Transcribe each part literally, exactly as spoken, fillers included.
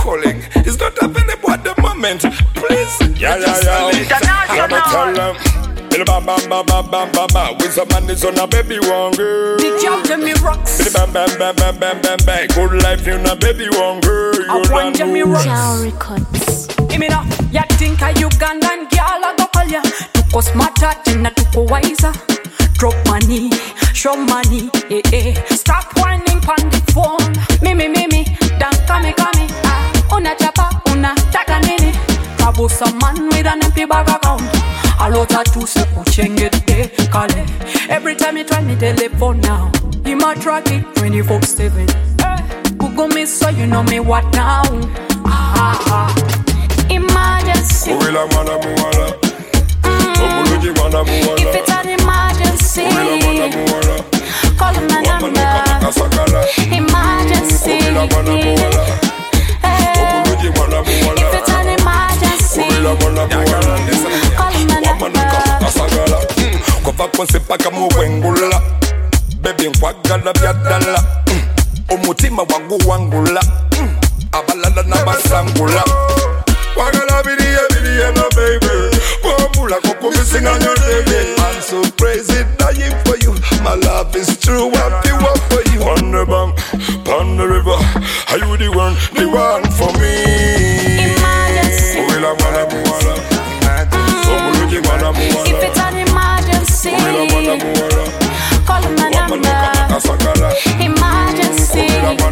calling. It's not available at the moment. Please. Yeah, yeah, yeah. I'ma tell them. Bam bam bam bam bam bam bam. With some man is on a baby one girl. Big job Jamie rocks. Bam bam bam bam bam bam bam. Good life you na baby one girl. I want Jamie rocks. Records. Give me now. Ya think a Ugandan girl I go call ya. Tuko smarter tena tuko wiser. Drop money, show money, eh eh. Stop whining pon the phone. Me me me me, dan kame kame. Ah, una chapa, una taka nini. Kabo some man with an empty bag account. A lot of two se kuchengete kale. Every time you try me telephone now, you might track it twenty-four seven. Google me so you know me what now. Ah ah. Emergency. If it's an emergency, call my number. Emergency. If it's an emergency, call my number. Kofa konsepa kama wengula. Baby nkwagala byadala. Omutima wangu wangula. Abalala na basangula. Wagala bidiye bidiye na baby. Kwambula koko missing on your baby. I'm so crazy dying for you. My love is true, I feel what for you. On the bank, on the river. Are you the one, the one for me? Emergency. If it's an emergency, call my number. Emergency.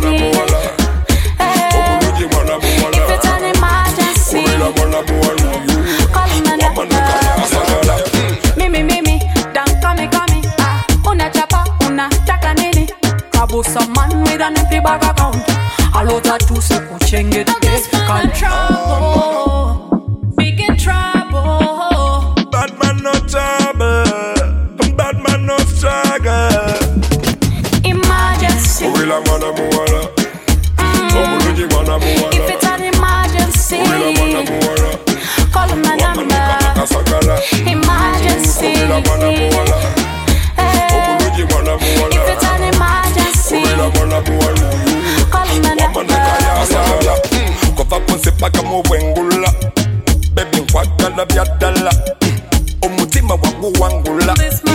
If it's an emergency, call my number. Mimi mimi, dan kame kame. Ah, una chapa, una taka nini. Kabo some man with an empty bag account. A lot of two se kuchenge de trouble, big in trouble. Bad man no trouble, bad man no struggle. Emergency. If it's an emergency, call my number. Emergency. If it's an emergency, call my number. Kofa konsepa kama wengula. Baby nkwagala byadala. Omutima wangu wangula.